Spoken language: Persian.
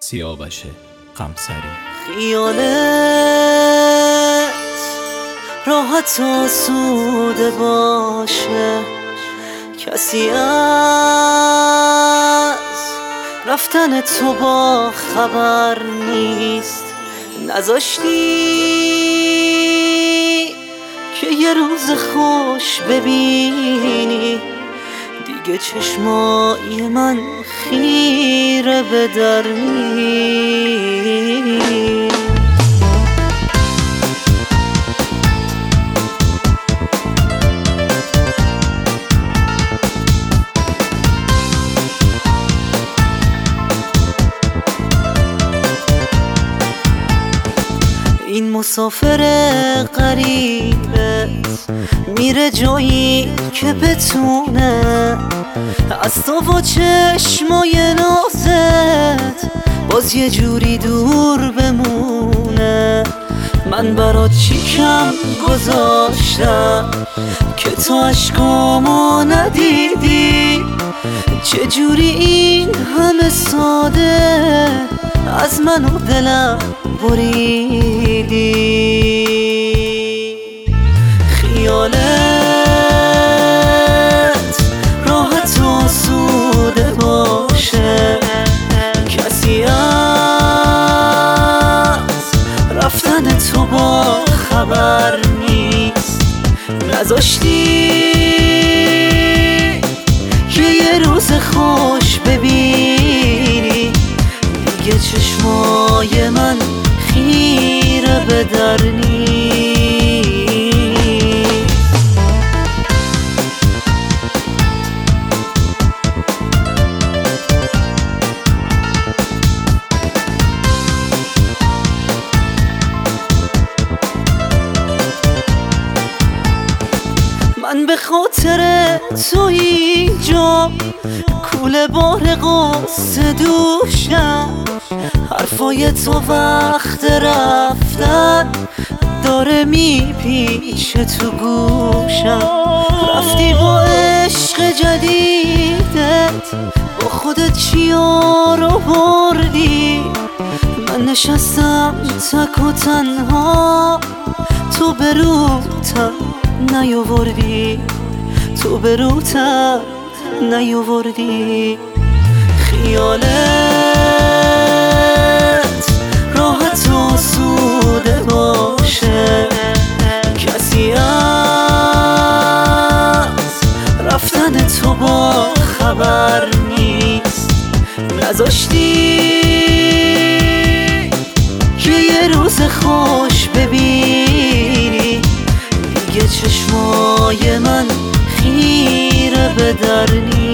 سیاوش قمصری. خیالت راحت آسوده باشه، کسی از رفتن تو با خبر نیست. نذاشتی که یه روز خوش ببینی، دیگه چشمای من خیره به در نیست. این مسافر غریبت میره جایی که بتونه از تو و چشمای نازت باز یه جوری دور بمونه. من برات چی کم گذاشتم که تو عشقامو ندیدی؟ چجوری این همه ساده از من و دلم بریدی؟ خیالت راحت آسوده باشه، کسی از رفتن تو با خبر نیست. نذاشتی که یه روز خوش ببینی، دیگه چشمای من خیره به در نیست. من به خاطر تو اینجا کوله بار قصه دوشم، حرفای تو وقت رفتن داره میپیچه تو گوشم. رفتی با عشق جدیدت، با خودت چیا رو بردی؟ من نشستم تک و تنها، تو بروتم نیاوردی، تو بروتم نیاوردی. خیالت راحت آسوده باشه، کسی از رفتن تو با خبر نیست. نذاشتی که یه روز خوش ببینی، دیگه چشمای من خیره به در نیست.